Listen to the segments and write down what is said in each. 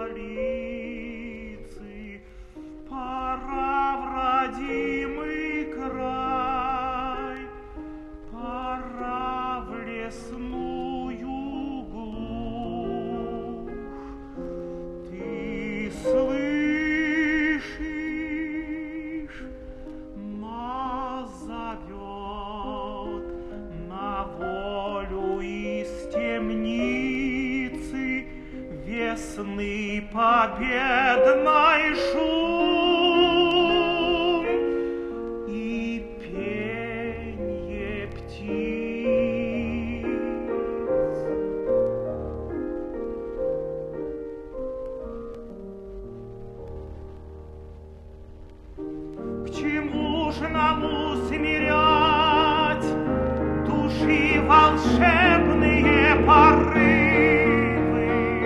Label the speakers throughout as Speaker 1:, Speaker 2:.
Speaker 1: столицы, пора в родимый край, пора в лесную глушь. Ты слышишь, нас зовет на волю из темницы весны победной шум и пенье птиц. К чему ж нам усмирять души волшебные порывы?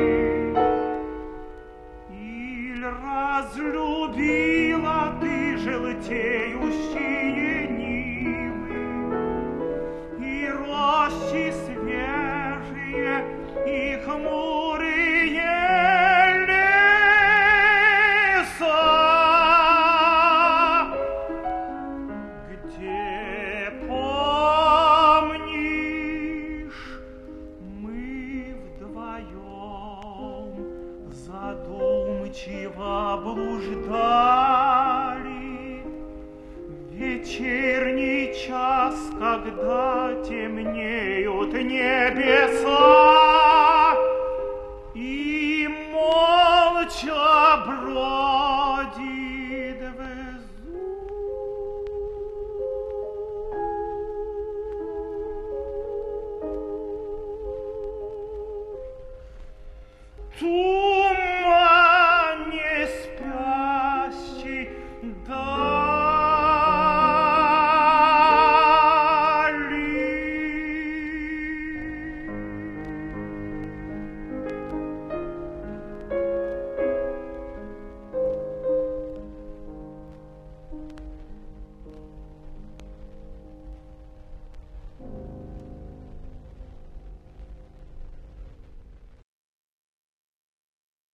Speaker 1: Иль разлюбила ты желтеющие нивы и рощи свежие, и хмурые леса, где, помнишь, мы вдвоем задумчиво блуждали в вечерний час, когда темнеют небеса, и молча бродили